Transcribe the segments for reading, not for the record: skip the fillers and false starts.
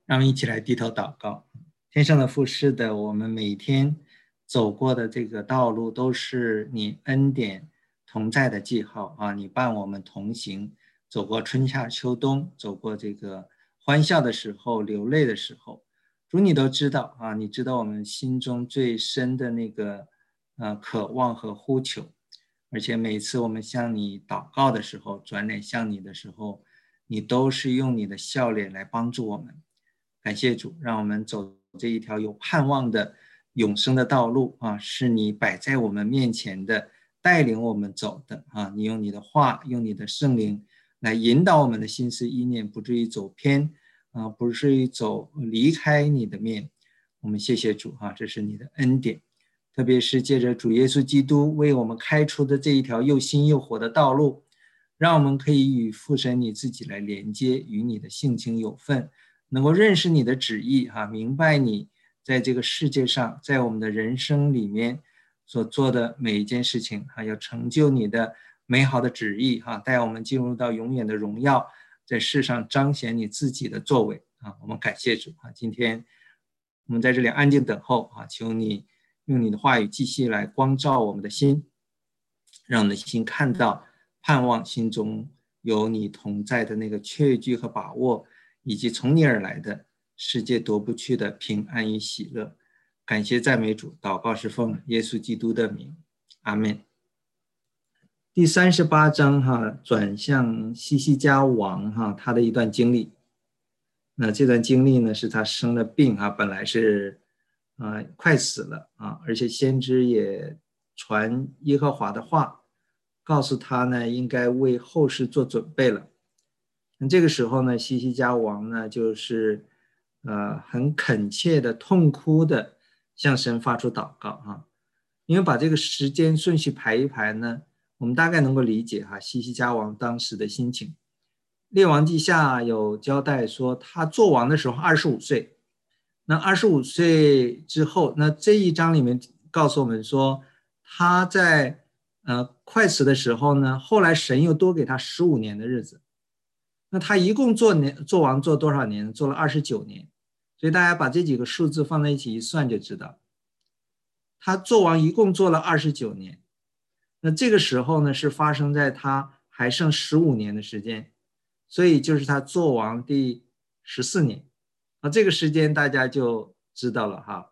让我们一起来低头祷告。天上的父，是的，我们每天走过的这个道路都是你恩典同在的记号啊！你伴我们同行，走过春夏秋冬，走过这个欢笑的时候，流泪的时候，主你都知道啊！你知道我们心中最深的那个渴望和呼求，而且每次我们向你祷告的时候，转脸向你的时候，你都是用你的笑脸来帮助我们。感谢主，让我们走这一条有盼望的永生的道路啊，是你摆在我们面前的，带领我们走的啊。你用你的话，用你的圣灵来引导我们的心思意念，不至于走偏啊，不至于离开你的面。我们谢谢主啊，这是你的恩典，特别是借着主耶稣基督为我们开出的这一条又新又活的道路，让我们可以与父神你自己来连接，与你的性情有份，能够认识你的旨意明白你在这个世界上，在我们的人生里面所做的每一件事情要成就你的美好的旨意带我们进入到永远的荣耀，在世上彰显你自己的作为我们感谢主今天我们在这里安静等候求你用你的话语继续来光照我们的心，让我们的心看到盼望，心中有你同在的那个确据和把握，以及从你而来的世界夺不去的平安与喜乐。感谢赞美主，祷告是奉耶稣基督的名，阿们。第38章转向西西家王他的一段经历。那这段经历呢，是他生了病本来是快死了而且先知也传耶和华的话，告诉他呢，应该为后事做准备了。那这个时候呢，西西家王呢，就是很恳切的、痛哭的向神发出祷告因为把这个时间顺序排一排呢，我们大概能够理解西西家王当时的心情。列王记下有交代说，他做王的时候25岁。那25岁之后，那这一章里面告诉我们说，他在快死的时候呢，后来神又多给他15年的日子。那他一共做王做多少年？做了29年。所以大家把这几个数字放在一起一算就知道，他做王一共做了29年。那这个时候呢，是发生在他还剩15年的时间，所以就是他做王第14年这个时间大家就知道了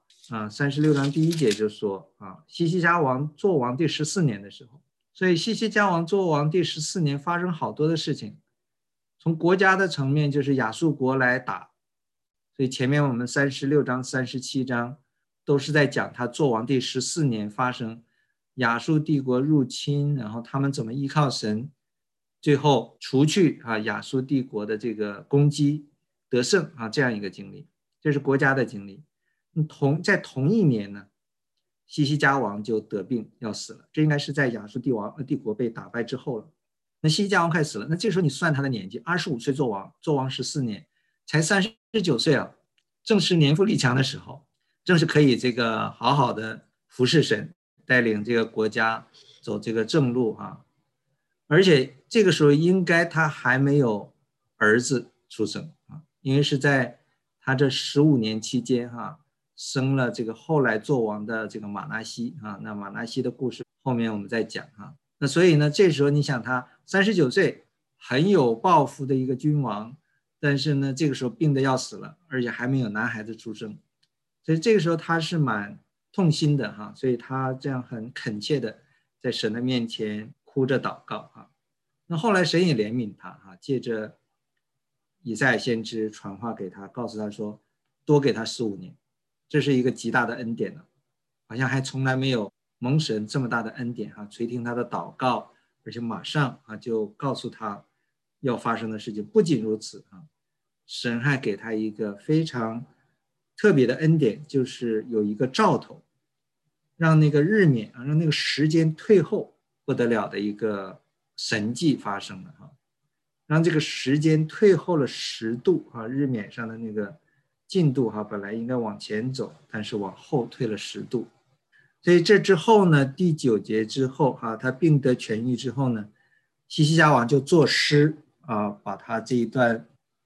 36章第1节就说西西家王做王第14年的时候，所以西西家王做王第14年发生好多的事情。从国家的层面，就是亚述国来打，所以前面我们36章37章都是在讲他做王第14年发生亚述帝国入侵，然后他们怎么依靠神，最后除去亚述帝国的这个攻击得胜这样一个经历，这是国家的经历。在同一年呢，西西家王就得病要死了，这应该是在亚述帝国被打败之后了。那西西家王快死了，那这时候你算他的年纪，25岁做王14年，才39岁正是年富力强的时候，正是可以这个好好的服侍神，带领这个国家走这个正路而且这个时候应该他还没有儿子出生因为是在他这15年期间生了这个后来做王的这个马拿西那马拿西的故事后面我们再讲那所以呢，这时候你想他39岁，很有抱负的一个君王，但是呢，这个时候病得要死了，而且还没有男孩子出生，所以这个时候他是蛮痛心的所以他这样很恳切的在神的面前哭着祷告那后来神也怜悯他借着以赛亚先知传话给他，告诉他说多给他15年，这是一个极大的恩典了，好像还从来没有蒙神这么大的恩典垂听他的祷告，而且马上就告诉他要发生的事情。不仅如此神还给他一个非常特别的恩典，就是有一个兆头，让那个日冕让那个时间退后，不得了的一个神迹发生了让这个时间退后了10度日冕上的那个进度本来应该往前走，但是往后退了10度。所以这之后呢，第9节之后他病得痊愈之后呢，西西家王就作诗把他这一段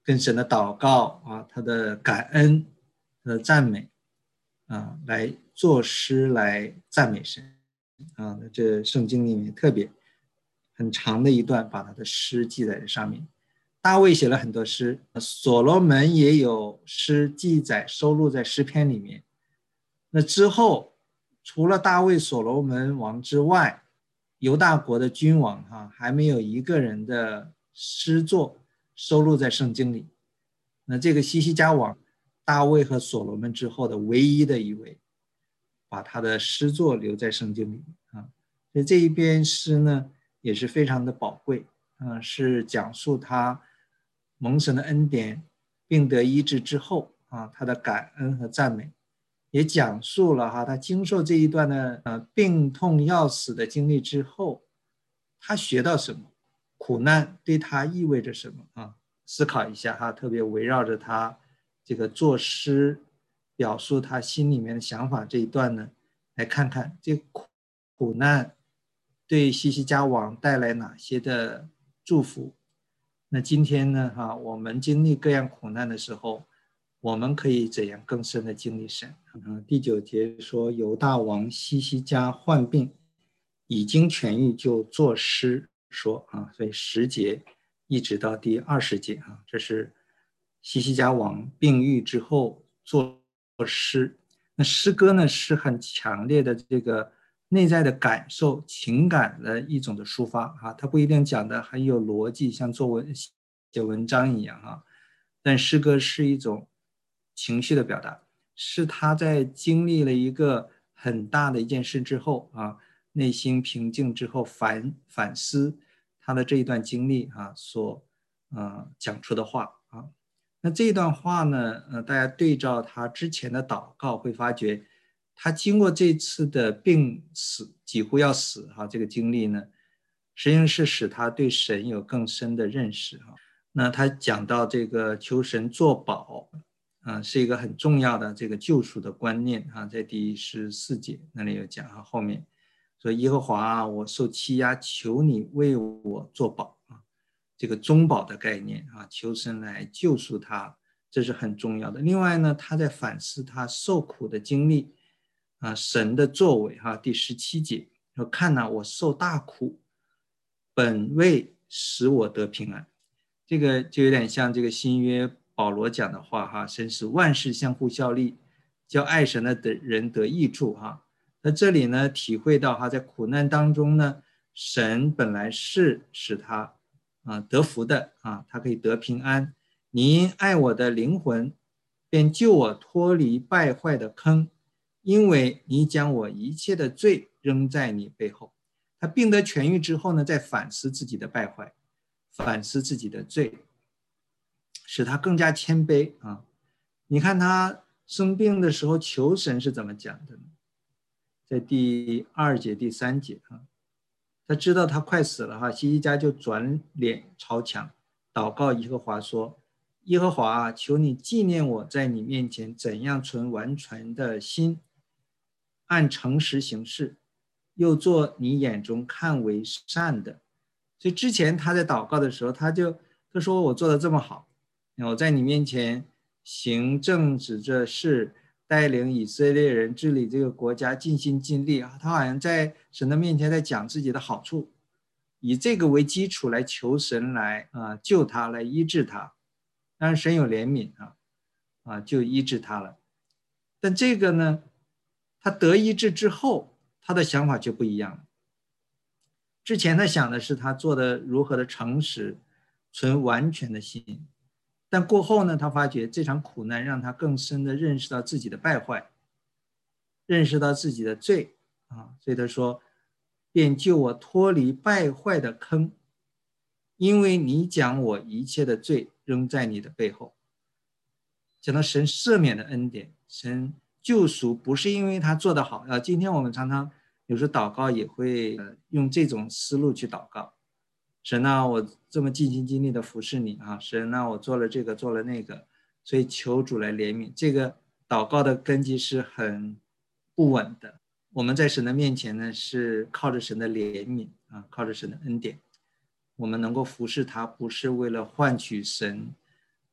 跟神的祷告啊，他的感恩，他的赞美啊，来作诗来赞美神啊。这圣经里面特别很长的一段，把他的诗记在这上面。大卫写了很多诗，所罗门也有诗记载收录在诗篇里面。那之后，除了大卫、所罗门王之外，犹大国的君王还没有一个人的诗作收录在圣经里。那这个西西家王，大卫和所罗门之后的唯一的一位，把他的诗作留在圣经里啊。所以这一篇诗呢，也是非常的宝贵是讲述他蒙神的恩典，病得医治之后他的感恩和赞美，也讲述了他经受这一段的病痛要死的经历之后，他学到什么，苦难对他意味着什么思考一下特别围绕着他这个作诗表述他心里面的想法这一段呢，来看看这苦难对西西家王带来哪些的祝福。那今天呢我们经历各样苦难的时候，我们可以怎样更深的经历神第9节说，犹大王西西家患病已经痊愈，就作诗说所以10节一直到第20节这是西西家王病愈之后作诗。那诗歌呢，是很强烈的这个内在的感受、情感的一种的抒发它不一定讲的很有逻辑，像写文章一样但诗歌是一种情绪的表达，是他在经历了一个很大的一件事之后内心平静之后反思他的这一段经历所讲出的话那这一段话呢大家对照他之前的祷告，会发觉他经过这次的病死，几乎要死这个经历呢，实际上是使他对神有更深的认识那他讲到这个求神作保是一个很重要的这个救赎的观念在第14节那里有讲后面说耶和华我受欺压，求你为我作保这个中保的概念求神来救赎他，这是很重要的。另外呢，他在反思他受苦的经历神的作为第17节说看我受大苦，本为使我得平安。这个就有点像这个新约保罗讲的话神使万事相互效力，叫爱神的人得益处那这里呢，体会到在苦难当中呢，神本来是使他得福的他可以得平安。你因爱我的灵魂，便救我脱离败坏的坑，因为你将我一切的罪扔在你背后。他病得痊愈之后呢，再反思自己的败坏，反思自己的罪，使他更加谦卑你看他生病的时候求神是怎么讲的呢？在第2节第3节他知道他快死了西西家就转脸朝墙祷告耶和华说，耶和华求你纪念我在你面前怎样存完全的心，按诚实行事，又做你眼中看为善的。所以之前他在祷告的时候，他说我做的这么好，我在你面前行正直这事，带领以色列人治理这个国家，尽心尽力他好像在神的面前在讲自己的好处，以这个为基础来求神来救他，来医治他。当然神有怜悯就医治他了。但这个呢，他得医治之后，他的想法就不一样了。之前他想的是他做的如何的诚实，存完全的心，但过后呢，他发觉这场苦难让他更深的认识到自己的败坏，认识到自己的罪所以他说，便救我脱离败坏的坑，因为你将我一切的罪扔在你的背后。讲到神赦免的恩典，神救赎不是因为他做得好今天我们常常有时候祷告也会用这种思路去祷告，神我这么尽心尽力的服侍你神我做了这个做了那个，所以求主来怜悯。这个祷告的根基是很不稳的。我们在神的面前呢，是靠着神的怜悯靠着神的恩典，我们能够服侍他，不是为了换取神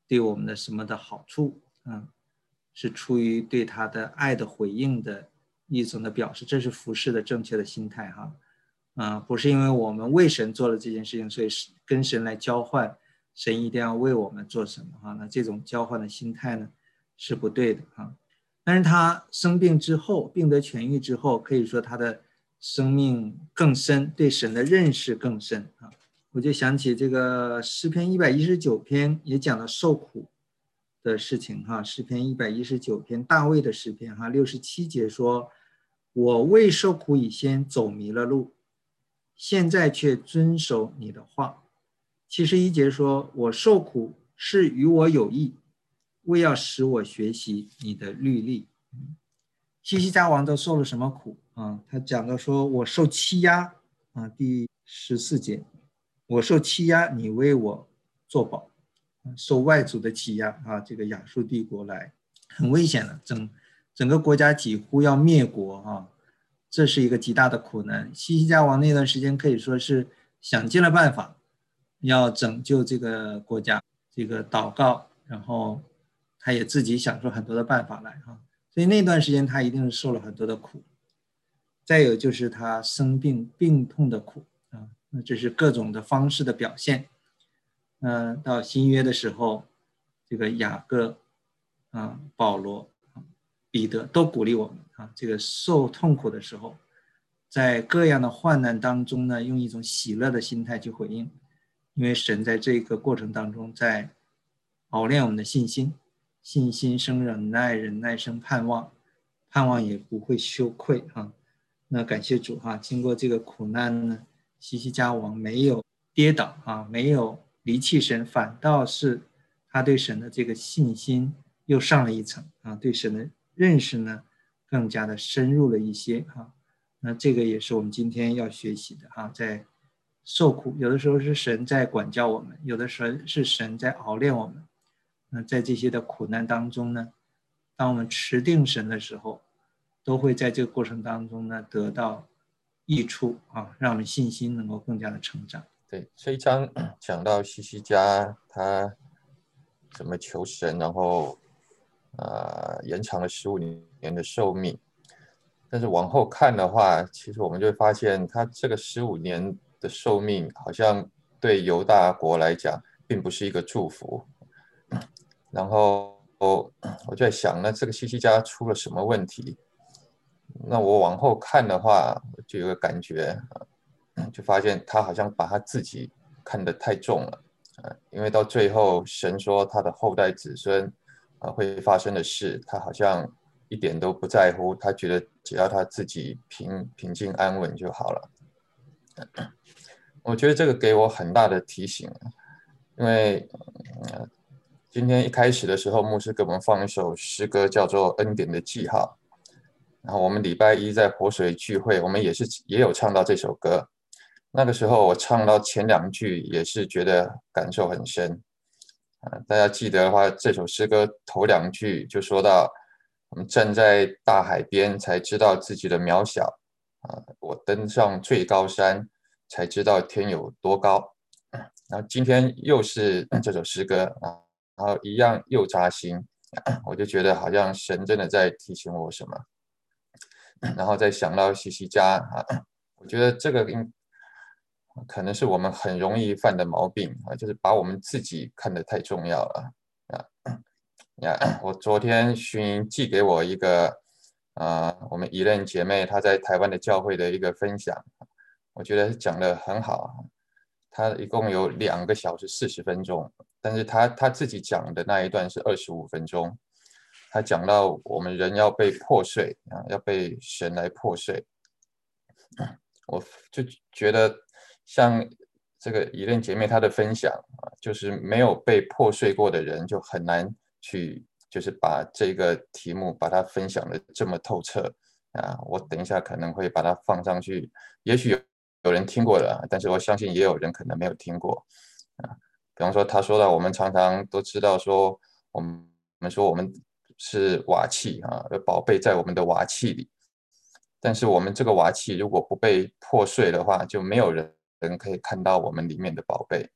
对我们的什么的好处，是出于对他的爱的回应的一种的表示，这是服侍的正确的心态哈，不是因为我们为神做了这件事情，所以跟神来交换，神一定要为我们做什么哈，那这种交换的心态呢是不对的哈。但是他生病之后，病得痊愈之后，可以说他的生命更深，对神的认识更深啊。我就想起这个诗篇119篇也讲了受苦的事情哈。诗篇119篇大卫的诗篇哈，67节说：我未受苦以先走迷了路，现在却遵守你的话。71节说：我受苦是与我有益，为要使我学习你的律例。西西家王都受了什么苦啊？他讲到说：我受欺压啊，第14节，我受欺压，你为我作保，受外族的欺压啊，这个亚述帝国来很危险的，整个国家几乎要灭国啊，这是一个极大的苦难。西西家王那段时间可以说是想尽了办法要拯救这个国家，这个祷告，然后他也自己想出很多的办法来哈。所以那段时间他一定是受了很多的苦，再有就是他生病病痛的苦啊，那这是各种的方式的表现。到新约的时候，这个雅各保罗彼得都鼓励我们啊，这个受痛苦的时候，在各样的患难当中呢，用一种喜乐的心态去回应，因为神在这个过程当中在熬练我们的信心。信心生忍耐，忍耐生盼望，盼望也不会羞愧哈。那感谢主哈，经过这个苦难呢，西西家王没有跌倒啊，没有离弃神，反倒是他对神的这个信心又上了一层啊，对神的认识呢更加的深入了一些哈。那这个也是我们今天要学习的哈，在受苦，有的时候是神在管教我们，有的时候是神在熬练我们。那在这些的苦难当中呢，当我们持定神的时候，都会在这个过程当中呢得到益处啊，让我们信心能够更加的成长。 对，这一章讲到西西家他怎么求神，然后延长了15年的寿命。但是往后看的话，其实我们就会发现，他这个15年的寿命好像对犹大国来讲，并不是一个祝福。然后我就在想，那这个西西家出了什么问题？那我往后看的话，就有个感觉，就发现他好像把他自己看得太重了，因为到最后神说他的后代子孙会发生的事，他好像一点都不在乎，他觉得只要他自己平静安稳就好了。我觉得这个给我很大的提醒，因为今天一开始的时候，牧师给我们放一首诗歌，叫做《恩典的记号》。然后我们礼拜一在活水聚会，我们也有唱到这首歌。那个时候我唱到前2句，也是觉得感受很深。大家记得的话，这首诗歌头2句就说到：我们站在大海边，才知道自己的渺小。我登上最高山，才知道天有多高。然后今天又是这首诗歌啊，然后一样又扎心，我就觉得好像神真的在提醒我什么。然后再想到西西家我觉得这个可能是我们很容易犯的毛病就是把我们自己看得太重要了我昨天寻营寄给我一个我们宜任姐妹她在台湾的教会的一个分享，我觉得讲得很好。她一共有2个小时40分钟，但是她自己讲的那一段是25分钟。他讲到我们人要被破碎要被神来破碎。我就觉得像这个宜任姐妹她的分享就是没有被破碎过的人就很难去就是把这个题目把它分享的这么透彻我等一下可能会把它放上去，也许有人听过了，但是我相信也有人可能没有听过比方说他说到我们常常都知道说我们说我们是瓦器宝贝在我们的瓦器里，但是我们这个瓦器如果不被破碎的话，就没有人可以看到我们里面的宝贝。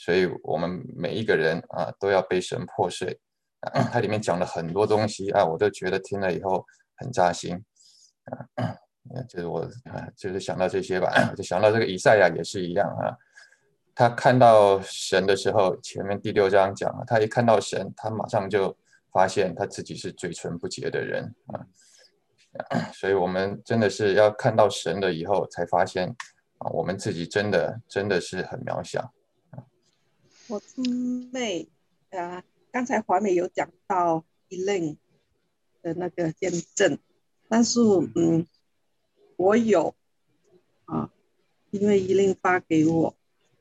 所以我们每一个人都要被神破碎。它里面讲了很多东西我都觉得听了以后很扎心就是我就是想到这些吧，就想到这个以赛亚也是一样他看到神的时候，前面第6章讲他一看到神，他马上就发现他自己是嘴唇不洁的人所以我们真的是要看到神了以后，才发现我们自己真的是很渺小。 我亲妹刚才华美有讲到Elaine的那个见证，但是我有因为Elaine发给我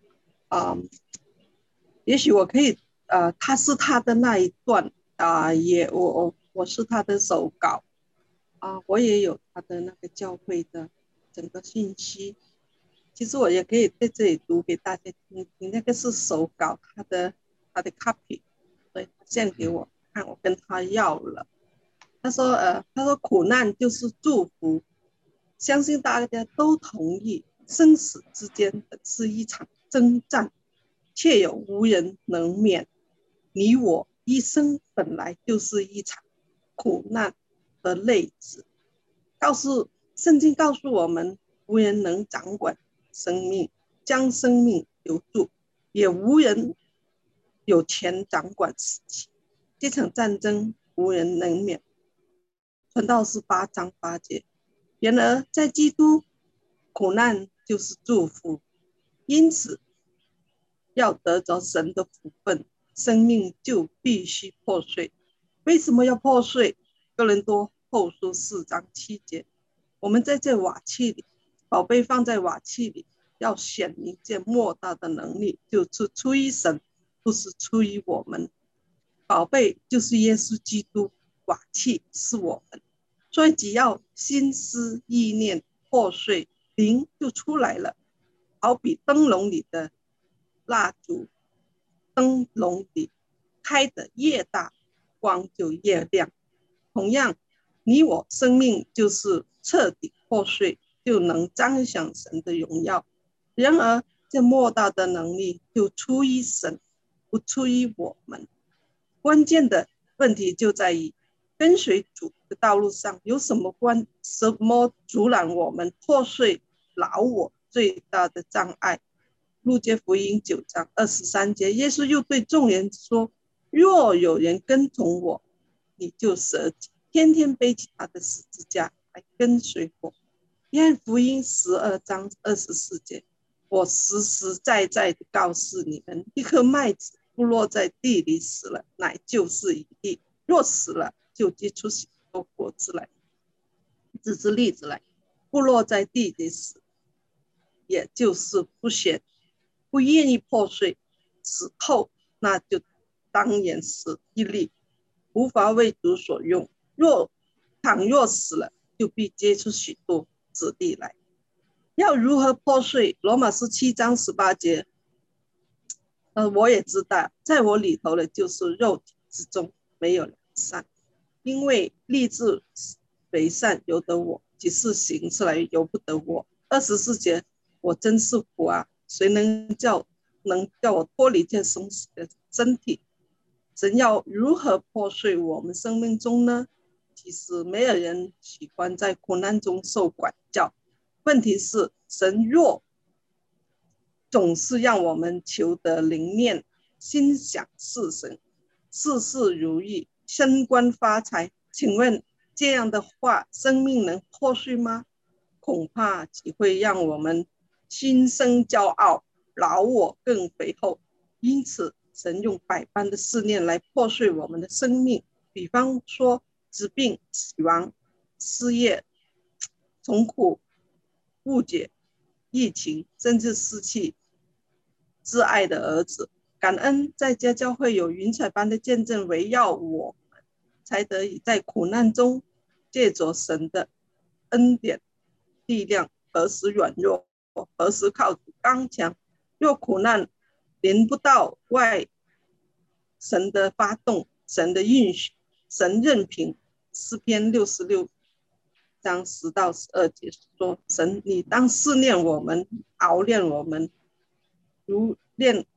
也许我可以他是他的那一段我是他的手稿我也有他的那个教会的整个信息，其实我也可以在这里读给大家听听，那个是手稿，他的 copy， 对，他献给我看，我跟他要了。他说苦难就是祝福，相信大家都同意，生死之间是一场征战，却有无人能免。你我一生本来就是一场苦难的累子。圣经告诉我们，无人能掌管生命，将生命留住，也无人有权掌管死期。这场战争无人能免。传道是8章8节。然而在基督，苦难就是祝福，因此要得着神的福分，生命就必须破碎。为什么要破碎？哥林多后书4章7节。我们在这瓦器里，宝贝放在瓦器里，要显明这莫大的能力，就是出于神，不是出于我们。宝贝就是耶稣基督，瓦器是我们。所以只要心思意念破碎，灵就出来了，好比灯笼里的蜡烛，灯笼里开得越大，光就越亮。同样，你我生命就是彻底破碎，就能彰显神的荣耀。然而这莫大的能力就出于神，不出于我们。关键的问题就在于，跟随主的道路上有什么阻拦我们破碎老我最大的障碍？路加福音9章23节，耶稣又对众人说，若有人跟从我，你就舍己，天天背起他的十字架来跟随我。约翰福音12章24节，我实实在在的告诉你们，一颗麦子不落在地里死了，乃就是一粒；若死了，就结出许多果子来，枝子粒子来。不落在地里死，也就是不愿意破碎，死后那就当然是一粒，无法为主所用。倘若死了，就必结出许多子粒来。要如何破碎？罗马书7章18节，我也知道，在我里头的就是肉体之中没有良善，因为立志为善由得我，即是行出来由不得我。24节，我真是苦啊！谁能叫我脱离这生死的身体？神要如何破碎我们生命中呢？其实没有人喜欢在苦难中受管教。问题是，神若总是让我们求得灵验，心想事成，事事如意，升官发财，请问这样的话，生命能破碎吗？恐怕只会让我们心生骄傲，老我更肥厚。因此神用百般的试炼来破碎我们的生命，比方说疾病、死亡、失业、痛苦、误解、疫情，甚至失去挚爱的儿子。感恩在家教会有云彩般的见证围绕我们，才得以在苦难中借着神的恩典力量，何时软弱，何时靠主刚强。若苦难临不到外神的发动，神的允许，神任凭。诗篇66章10到12节说，神你当试炼我们，熬炼我们，如炼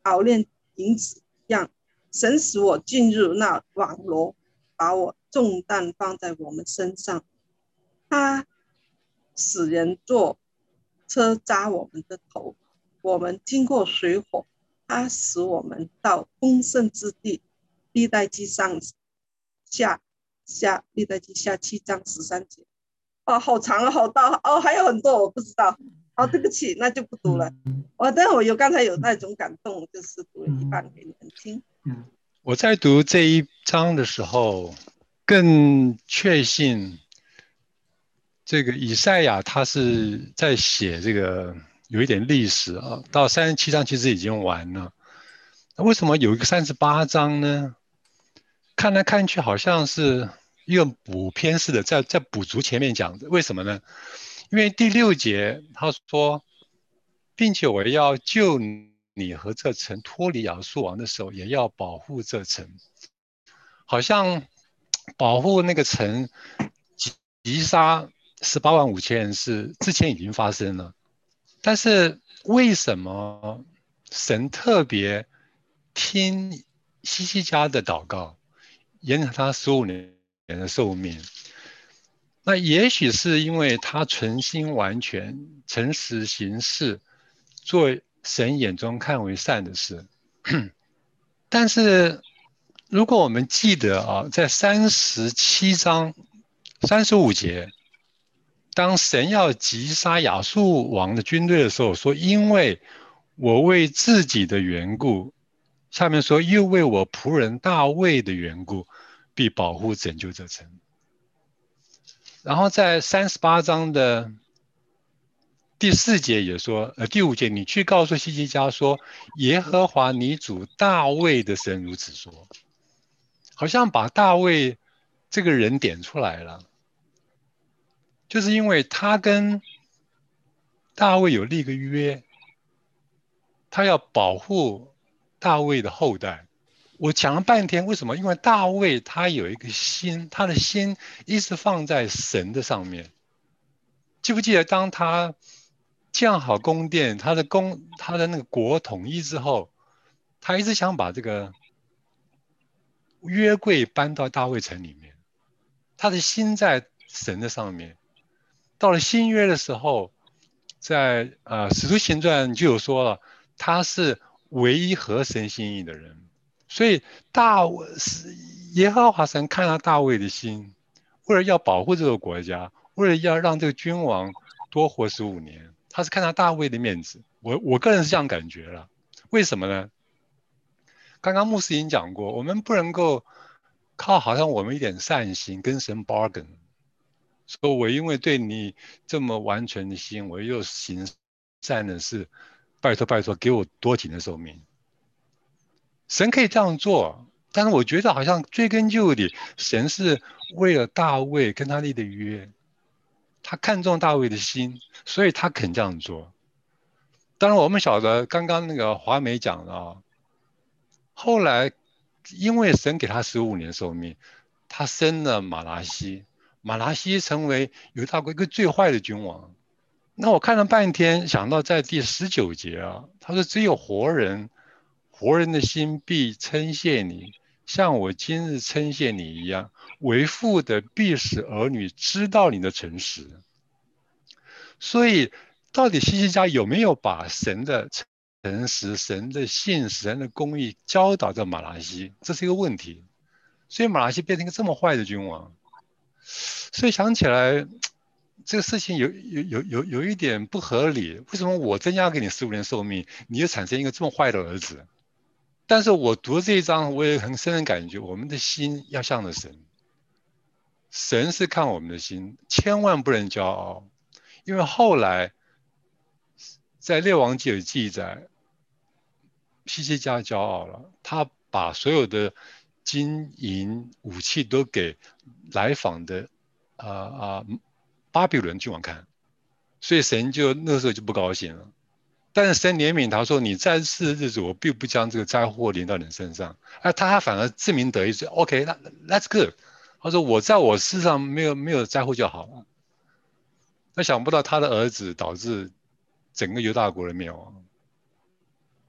熬炼银子一样。神使我进入那网罗，把我重担放在我们身上。他使人坐车扎我们的头，我们经过水火，他使我们到丰盛之地。历代记上历代记下7章13节。哦，好长啊，好大哦，还有很多我不知道。好，对不起，那就不读了。但我刚才有那种感动，就是读了一半给你们听。 我在读这一章的时候，更确信这个以赛亚他是在写这个有一点历史啊，到37章其实已经完了。那为什么有一个38章呢？看来看去好像是一个补篇式的，在补足前面讲的。为什么呢？因为第6节他说，并且我要救你和这城脱离亚述王的手，也要保护这城。好像保护那个城击杀185000人是之前已经发生了，但是为什么神特别听希西家的祷告，延长他15年的寿命？那也许是因为他存心完全、诚实行事，做神眼中看为善的事。但是如果我们记得啊，在37章35节，当神要击杀亚述王的军队的时候，说因为我为自己的缘故，下面说又为我仆人大卫的缘故，必保护拯救这城。然后在38章的第4节也说，第5节，你去告诉希西家说，耶和华你主大卫的神如此说，好像把大卫这个人点出来了，就是因为他跟大卫有立个约，他要保护大卫的后代。我讲了半天，为什么？因为大卫他有一个心，他的心一直放在神的上面。记不记得当他建好宫殿，他的那个国统一之后，他一直想把这个约柜搬到大卫城里面，他的心在神的上面。到了新约的时候，在使徒行传就有说了，他是唯一合神心意的人。所以耶和华神看到大卫的心，为了要保护这个国家，为了要让这个君王多活15年，他是看到大卫的面子。我个人是这样感觉了。为什么呢？刚刚牧师已经讲过，我们不能够靠好像我们一点善心跟神 bargain， 说我因为对你这么完全的心，我又行善的事，拜托给我多几年寿命。神可以这样做，但是我觉得好像追根究底，神是为了大卫跟他立的约，他看中大卫的心，所以他肯这样做。当然我们晓得刚刚那个华美讲了啊，后来因为神给他15年寿命，他生了马拉西，马拉西成为犹大国一个最坏的君王。那我看了半天，想到在第19节啊，他说只有活人的心必称谢你，像我今日称谢你一样，为父的必使儿女知道你的诚实。所以到底希西家有没有把神的诚实、神的信实、神的公义教导在马拉西，这是一个问题。所以马拉西变成一个这么坏的君王，所以想起来这个事情有一点不合理。为什么我增加给你15年寿命，你就产生一个这么坏的儿子？但是我读这一章，我也很深的感觉，我们的心要向着神。神是看我们的心，千万不能骄傲，因为后来在列王记有记载，希西家骄傲了，他把所有的金银武器都给来访的巴比伦君王看，所以神就那时候就不高兴了。但是神怜悯他说，你在世的日子我并不将这个灾祸临到你身上，他反而自鸣得意说 OK that's good， 他说我在我世上没有灾祸就好了。那想不到他的儿子导致整个犹大国的灭亡。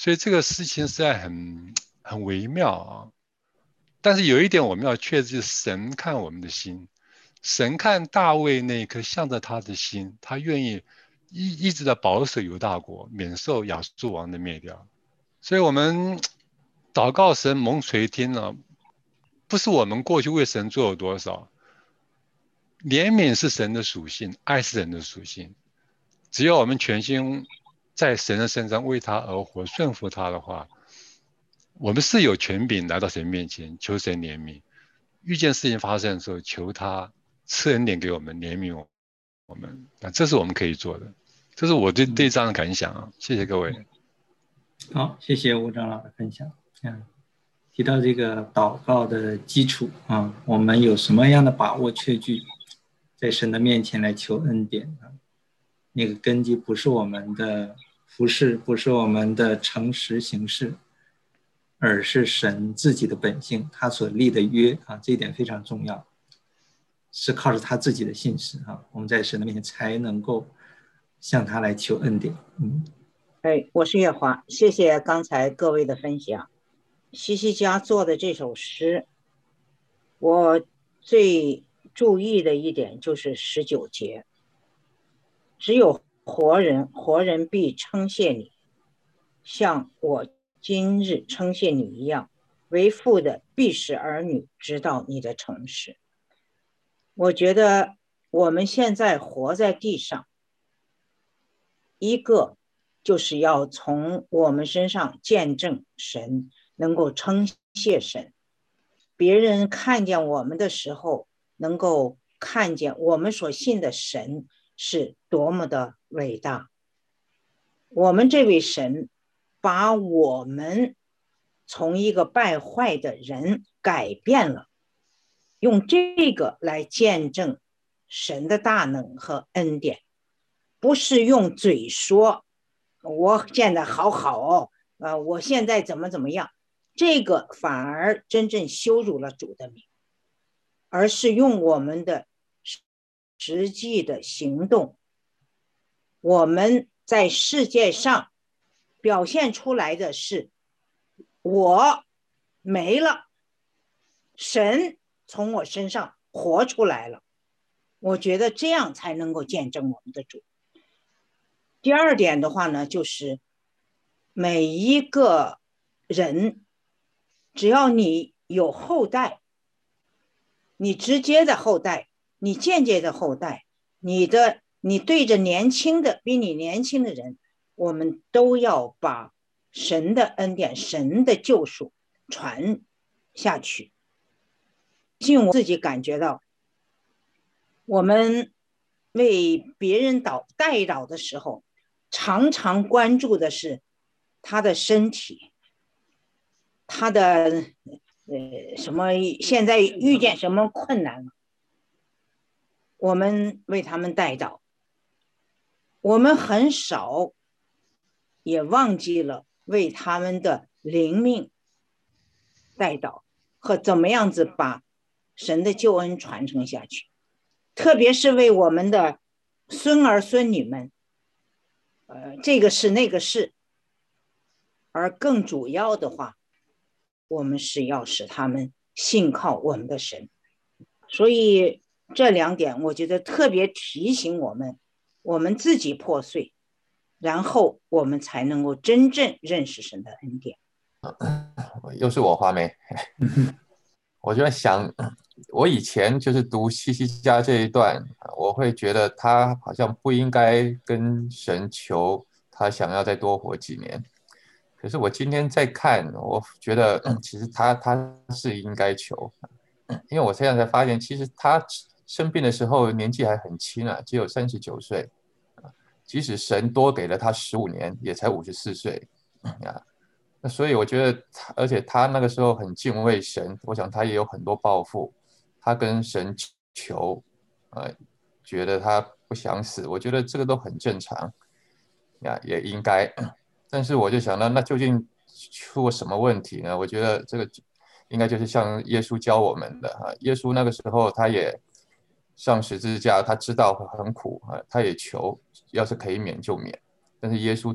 所以这个事情实在很微妙啊。但是有一点我们要确知，神看我们的心，神看大卫那颗向着他的心，他愿意一直的保守犹大国，免受亚述王的灭掉。所以我们祷告神蒙垂听了，不是我们过去为神做了多少，怜悯是神的属性，爱是人的属性。只要我们全心在神的身上为他而活，顺服他的话，我们是有权柄来到神面前求神怜悯。遇见事情发生的时候，求他赐恩典给我们，怜悯我们。那这是我们可以做的，这是我对这章的感想啊。谢谢各位。 好，谢谢吴长老的分享。提到这个祷告的基础啊，我们有什么样的把握确据，在神的面前来求恩典啊？那个根基不是我们的服事，不是我们的诚实行事，而是神自己的本性，他所立的约啊，这一点非常重要，是靠着他自己的信实啊，我们在神的面前才能够向他来求恩典。 我是月华，谢谢刚才各位的分享。西西家做的这首诗，我最注意的一点就是19节，只有活人必称谢你，像我今日称谢你一样，为父的必使儿女知道你的诚实。我觉得我们现在活在地上，一个就是要从我们身上见证神，能够称谢神，别人看见我们的时候，能够看见我们所信的神是多么的伟大。我们这位神把我们从一个败坏的人改变了，用这个来见证神的大能和恩典，不是用嘴说我现在好好哦，我现在怎么样，这个反而真正羞辱了主的名，而是用我们的实际的行动，我们在世界上表现出来的是我没了，神从我身上活出来了。我觉得这样才能够见证我们的主。第二点的话呢，就是每一个人，只要你有后代，你直接的后代，你间接的后代，你对着比你年轻的人，我们都要把神的恩典、神的救赎传下去。尽我自己感觉到，我们为别人代祷的时候，常常关注的是他的身体，他的什么现在遇见什么困难，我们为他们代祷，我们很少也忘记了为他们的灵命代祷和怎么样子把神的救恩传承下去，特别是为我们的孙儿孙女们，这个是那个是，而更主要的话，我们是要使他们信靠我们的神。所以这2点我觉得特别提醒我们自己破碎，然后我们才能够真正认识神的恩典。 又是我花梅我就在想，我以前就是读西西家这一段，我会觉得他好像不应该跟神求他想要再多活几年。可是我今天再看，我觉得其实他是应该求，因为我现在才发现，其实他生病的时候年纪还很轻啊，只有39岁，即使神多给了他15年，也才54岁啊。那所以我觉得而且他那个时候很敬畏神，我想他也有很多抱负，他跟神求，觉得他不想死，我觉得这个都很正常呀，也应该。但是我就想到，那究竟出了什么问题呢？我觉得这个应该就是像耶稣教我们的啊，耶稣那个时候他也上十字架，他知道很苦啊，他也求，要是可以免就免，但是耶稣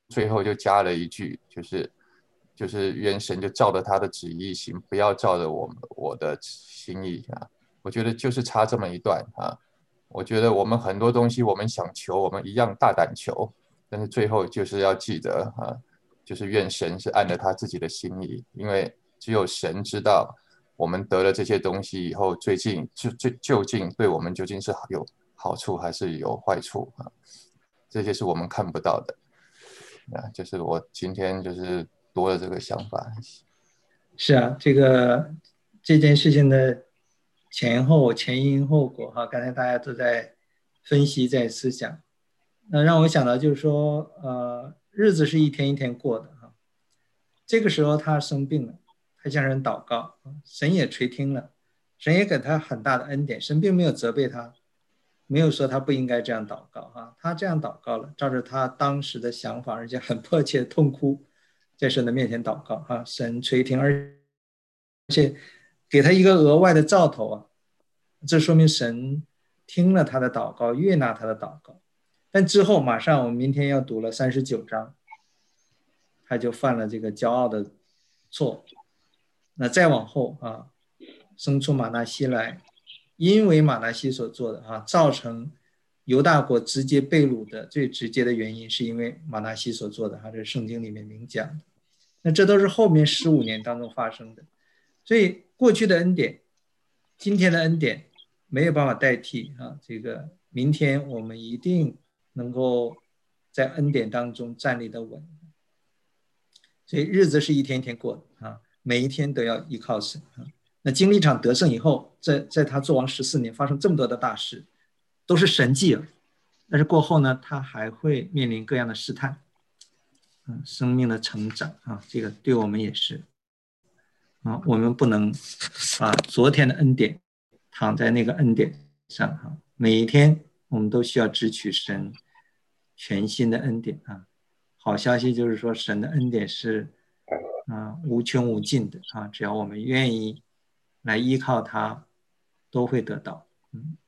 最后就加了一句，就是愿神就照着他的旨意行，不要照着我的心意啊。我觉得就是差这么一段啊。我觉得我们很多东西我们想求，我们一样大胆求，但是最后就是要记得啊，就是愿神是按着他自己的心意，因为只有神知道我们得了这些东西以后，究竟对我们究竟是有好处还是有坏处啊？这些是我们看不到的。就是我今天就是多了这个想法。 是啊，这件事情的前因后果哈，刚才大家都在分析，在思想，那让我想到就是说，日子是一天一天过的哈。这个时候他生病了，他向人祷告，神也垂听了，神也给他很大的恩典，神并没有责备他，没有说他不应该这样祷告哈，他这样祷告了，照着他当时的想法，而且很迫切痛哭，在神的面前祷告哈，神垂听，而且给他一个额外的兆头啊，这说明神听了他的祷告，悦纳他的祷告。但之后马上我们明天要读了39章，他就犯了这个骄傲的错。那再往后啊，生出马拿西来，因为马拿西所做的啊，造成犹大国直接被掳的最直接的原因，是因为马拿西所做的，这是圣经里面明讲的。那这都是后面15年当中发生的，所以过去的恩典，今天的恩典没有办法代替啊。这个明天我们一定能够在恩典当中站立得稳。所以日子是一天一天过的啊，每一天都要依靠神啊。那经历一场得胜以后，在他做王14年，发生这么多的大事，都是神迹了。但是过后呢，他还会面临各样的试探，生命的成长啊，这个对我们也是啊，我们不能把昨天的恩典躺在那个恩典上哈，每一天我们都需要支取神全新的恩典啊。好消息就是说，神的恩典是无穷无尽的啊，只要我们愿意来依靠它，都会得到。